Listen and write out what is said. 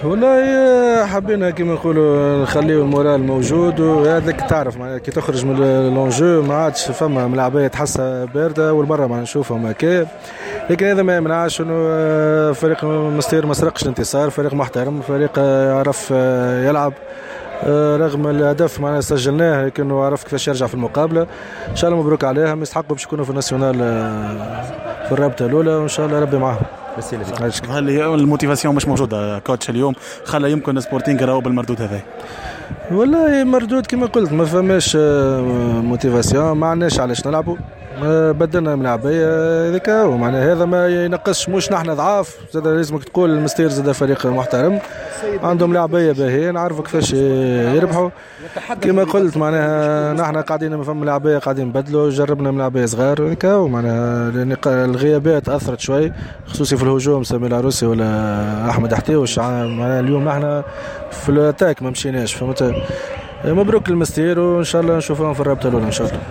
والله حبينا كما نقولوا نخليو المورال موجود، وهذاك تعرف معناها كي تخرج من لونجو ما عادش فما ملاعبيه تحسها بارده والبرا ما نشوفهم هكا. لكن هذا ما يمنعش انه فريق مستير ما سرقش الانتصار، فريق محترم، فريق يعرف يلعب رغم الهدف معنا سجلناه، لكنه عرف كيفاش يرجع في المقابله. ان شاء الله مبروك عليهم، يستحقوا باش يكونوا في الناسيونال في الرابطه الاولى، وان شاء الله ربي معاهم. هل الموتيفاسيون مش موجوده كوتش اليوم خلى يمكن سبورتينغ يراو بالمردود هذا؟ والله مردود كما قلت ما فماش موتيفاسيون، ما عندناش علاش نلعبوا، بدلنا ملاعبيه هذاك هو معناها. هذا ما ينقصش مش نحن ضعاف، زاد لازمك تقول المستير زاد فريق محترم عندهم لاعبيه باهيه نعرفوا كيفاش يربحوا. كما قلت معناها نحن قاعدين ما فما لاعبيه قاعدين نبدلوا، جربنا ملاعبيه صغار هذاك هو معناها، لان الغيابات اثرت شوي خصوصي في الهجوم، سامي العروسي ولا احمد حتيوش معناها. اليوم نحن في الاتاك ما مشيناش، فهمت. مبروك للمستير، وان شاء الله نشوفهم في الرابطه الاولى ان شاء الله.